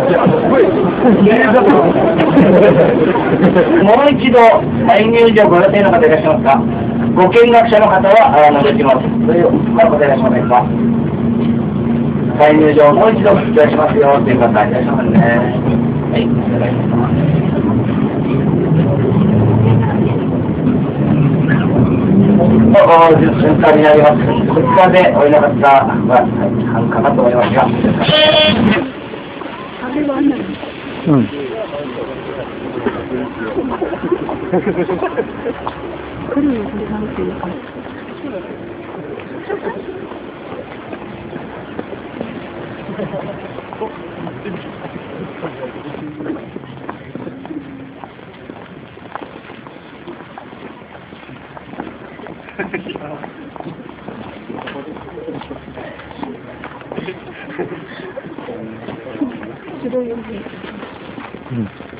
もう一度再入場ご予定の方いらっしゃいますか。ご見学者の方は除きます。それを答えらっしゃいませんか。再入場もう一度お願いしますよという方いらっしゃいますね。はい、お願いします。瞬間になります。こちらでおいなかったは半かなと思いますが。うん。白い。